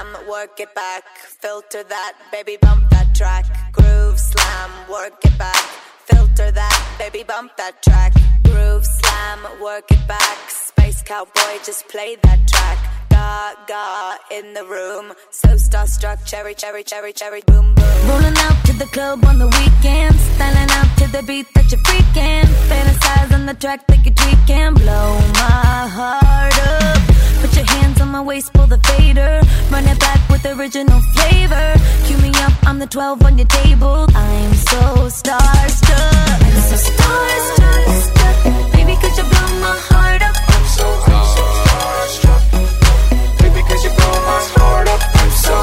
slam, work it back. Filter that, baby, bump that track. Groove slam, work it back. Filter that, baby, bump that track. Groove slam, work it back. Space cowboy, just play that track. Gaga in the room, so starstruck, cherry, cherry, cherry, cherry, boom, boom. Rolling out to the club on the weekends, styling out to the beat that you're freaking. Fantasize on the track like a tweaking. Blow my heart up. Put your hands on my waist, pull the fader. Run it back with original flavor. Cue me up, I'm the 12 on your table. I'm so starstruck. I'm so starstruck. Baby, could you blow my heart up? I'm so starstruck. Baby, could you blow my heart up? I'm so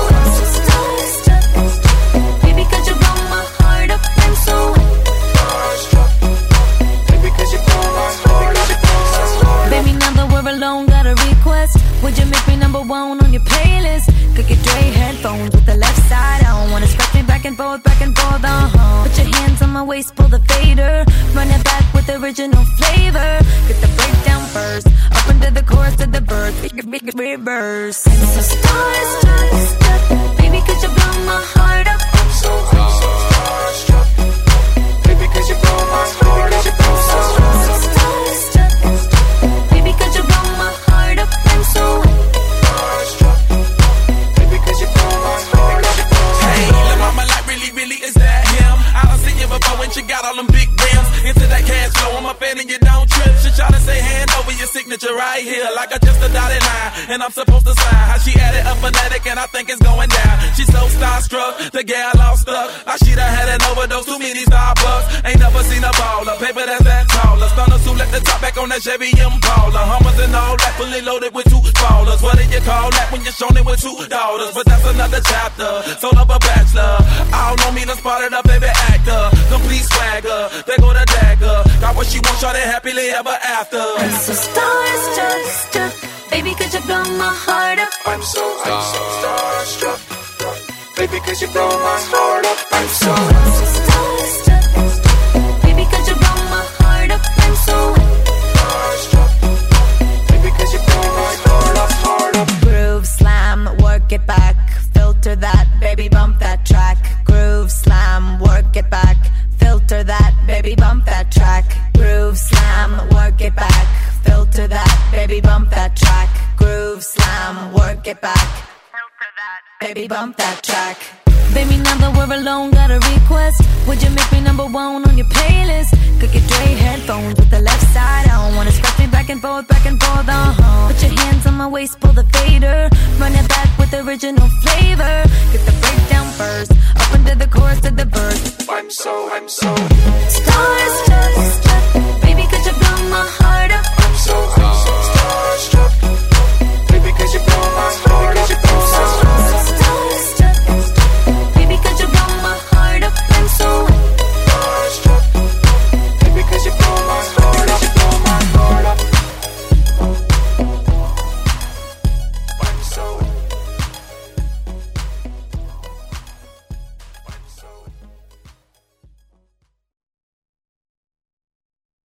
starstruck. Baby, could you blow my heart up? I'm so starstruck. Baby, could you blow my heart up? Baby, now that we're alone, got a request. Would you make me number one on your playlist? Could get Dre headphones with the left side on. Wanna scratch me back and forth, Put your hands on my waist, pull the fader. Run it back with original flavor. Get the breakdown first, up into the chorus of the verse. Make it reverse. I'm so starstruck. Baby, could you blow my heart up? I'm so starstruck. Baby, could you blow my heart up? I'm so starstruck. Baby, could you blow my heart up? I'm so starstruck. Baby, could you blow my heart up? Hey, look, mama, like really, is that him? I done seen you before when she got all them big rims. Into that cash flow, I'm a fan and you don't trip. She try to say hand over your signature right here, like I just a dotted line, and I'm supposed to sign. How she added a phonetic and I think it's going down. She's so starstruck, the gal all stuck. Like she done had an overdose, too many Starbucks. Ain't never seen a baller, paper that's that taller. Stunners who let the top back on that Chevy Impala. Hummers and all that, fully loaded with 2 ballers. What do you call that when you're shown it with 2 daughters? But that's another chapter, soul of a bachelor. I don't mean to spotted a baby actor. Complete swagger, they go to dagger. Got what she wants, shot it happily ever after. I'm so starstruck. Baby, could you blow my heart up? I'm so starstruck. Baby, could you blow my heart up? I'm so starstruck. Baby, could you blow my heart up? I'm so starstruck. Baby, could you blow my heart up? Groove slam, work it back. Filter that, baby, bump that track. Groove slam, work it back. Filter that, baby, bump that track. Groove slam, work it back. Filter that, baby, bump that track. Groove slam, work it back. Filter that, baby, bump that track. Baby, now that we're alone, got a request. Would you make me number one on your playlist? Could get Dre headphones with the left side on. Wanna scratch me back and forth, Put your hands on my waist, pull the fader. Run it back with original flavor. Get the breakdown first, up into the chorus of the verse. I'm so